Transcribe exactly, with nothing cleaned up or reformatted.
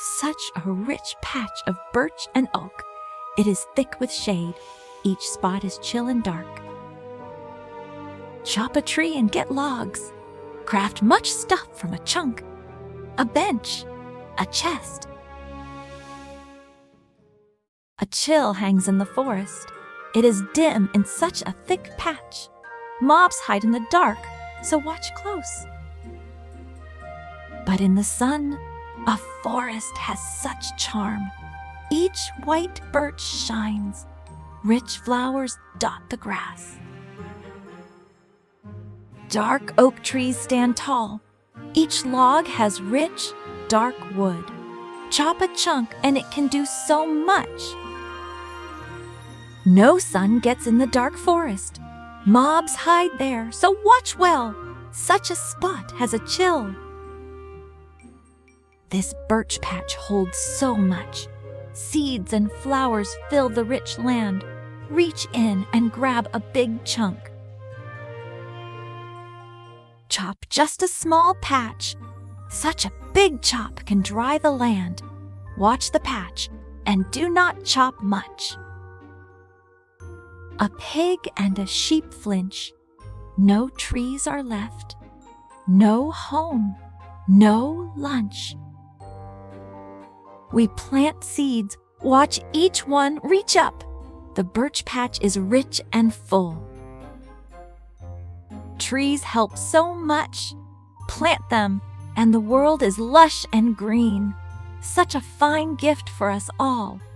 Such a rich patch of birch and oak. It is thick with shade. Each spot is chill and dark. Chop a tree and get logs. Craft much stuff from a chunk. A bench, a chest. A chill hangs in the forest. It is dim in such a thick patch. Mobs hide in the dark, so watch close. But in the sun, a forest has such charm. Each white birch shines. Rich flowers dot the grass. Dark oak trees stand tall. Each log has rich, dark wood. Chop a chunk and it can do so much. No sun gets in the dark forest. Mobs hide there, so watch well. Such a spot has a chill. This birch patch holds so much. Seeds and flowers fill the rich land. Reach in and grab a big chunk. Chop just a small patch. Such a big chop can dry the land. Watch the patch and do not chop much. A pig and a sheep flinch. No trees are left. No home. No lunch. We plant seeds. Watch each one reach up. The birch patch is rich and full. Trees help so much. Plant them, and the world is lush and green. Such a fine gift for us all.